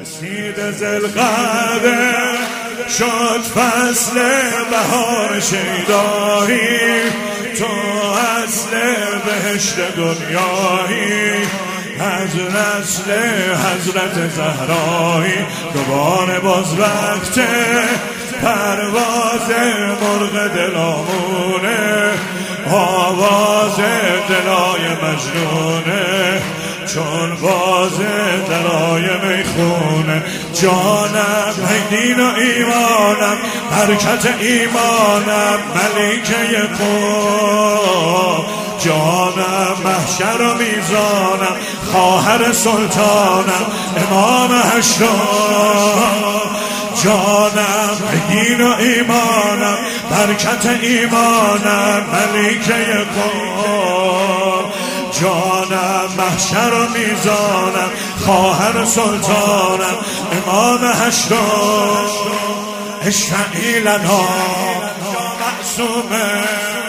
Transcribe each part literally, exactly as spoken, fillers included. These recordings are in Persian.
رسید ذوالقعده شد فصل بهار شیدایی، تو اصل بهشت دنیایی، از نسل حضرت زهرایی. دوباره باز وقت پرواز مرغ دلامونه، آواز دلای مجنونه، چون باز درای میخونه. جانم دین و ایمانم، برکت ایمانم، ملکه قوم. جانم محشر و میزانم، خواهر سلطانم، امام هشتم. جانم دین و ایمانم، برکت ایمانم، ملکه قوم. جانم محشر و میزانم، خواهر سلطانم، امام هشتم. اشفعی لنا یا معصومه،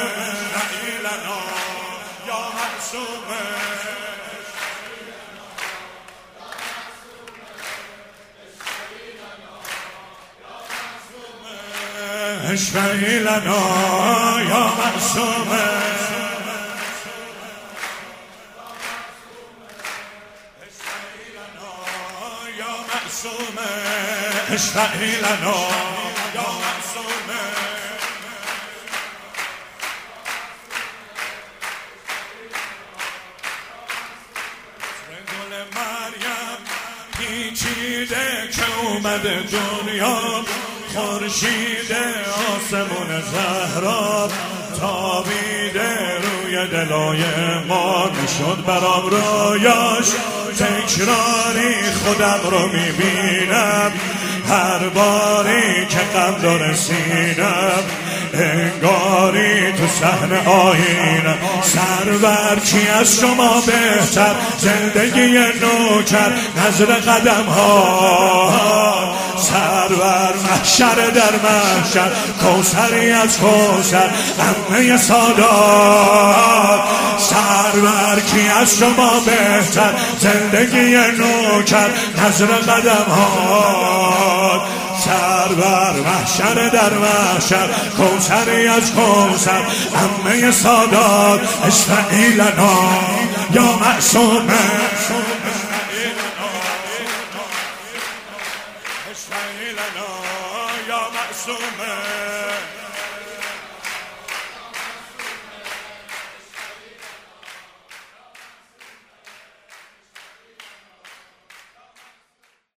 اشفعی لنا یا معصومه، اشفعی لنا یا معصومه. گل مریم پیچیده که اومده دنیا، خورشید آسمون زهرا تابیده روی دلای ما. نشد برام رویاش تکراری، خودم رو میبینم هر باری که غم داره سینم، انگاری تو صحن آینم. سرور کی از شما بهتر، زندگی نوکر نظر قدم ها. سرور محشر در محشر، کوثری از کوثر، عمه سادات. سرور کی از شما بهتر، زندگی نوکر نظر قدم ها. سرور محشر در محشر، کوثری از کوثر، عمه سادات. اشفعی لنا یا معصومه، اشفعی لنا یا معصومه.